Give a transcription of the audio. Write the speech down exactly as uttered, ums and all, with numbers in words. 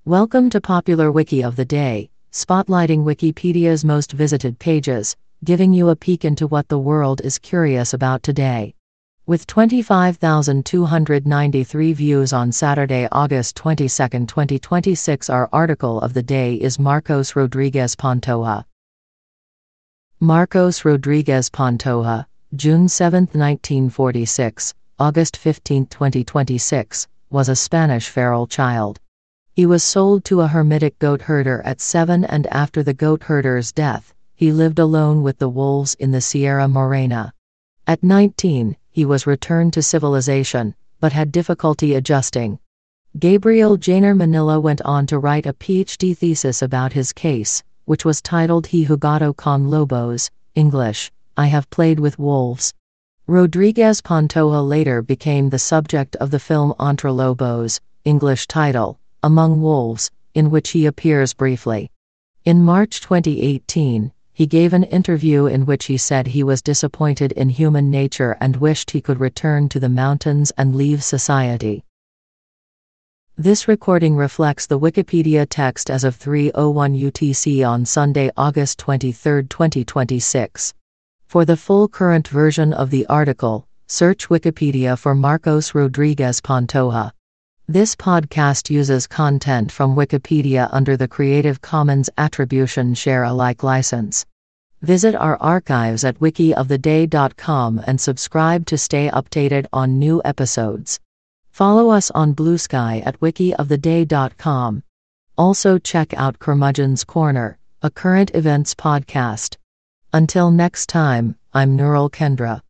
Welcome to Popular Wiki of the Day, spotlighting Wikipedia's most visited pages, giving you a peek into what the world is curious about today. With twenty-five thousand two hundred ninety-three views on Saturday, August twenty-second, twenty twenty-six, our article of the day is Marcos Rodriguez Pantoja. Marcos Rodriguez Pantoja, June seventh, nineteen forty-six, August fifteenth, twenty twenty-six, was a Spanish feral child. He was sold to a hermitic goat herder at seven, and after the goat herder's death, he lived alone with the wolves in the Sierra Morena. At nineteen, he was returned to civilization, but had difficulty adjusting. Gabriel Janer Manila went on to write a PhD thesis about his case, which was titled He Jugado con Lobos, English, I Have Played with Wolves. Rodriguez Pantoja later became the subject of the film Entre Lobos, English title, Among Wolves, in which he appears briefly. In March twenty eighteen, he gave an interview in which he said he was disappointed in human nature and wished he could return to the mountains and leave society. This recording reflects the Wikipedia text as of three oh one U T C on Sunday, August twenty-third, twenty twenty-six. For the full current version of the article, search Wikipedia for Marcos Rodriguez Pantoja. This podcast uses content from Wikipedia under the Creative Commons Attribution Share Alike license. Visit our archives at wiki of the day dot com and subscribe to stay updated on new episodes. Follow us on Blue Sky at wiki of the day dot com. Also check out Curmudgeon's Corner, a current events podcast. Until next time, I'm Nurul Kendra.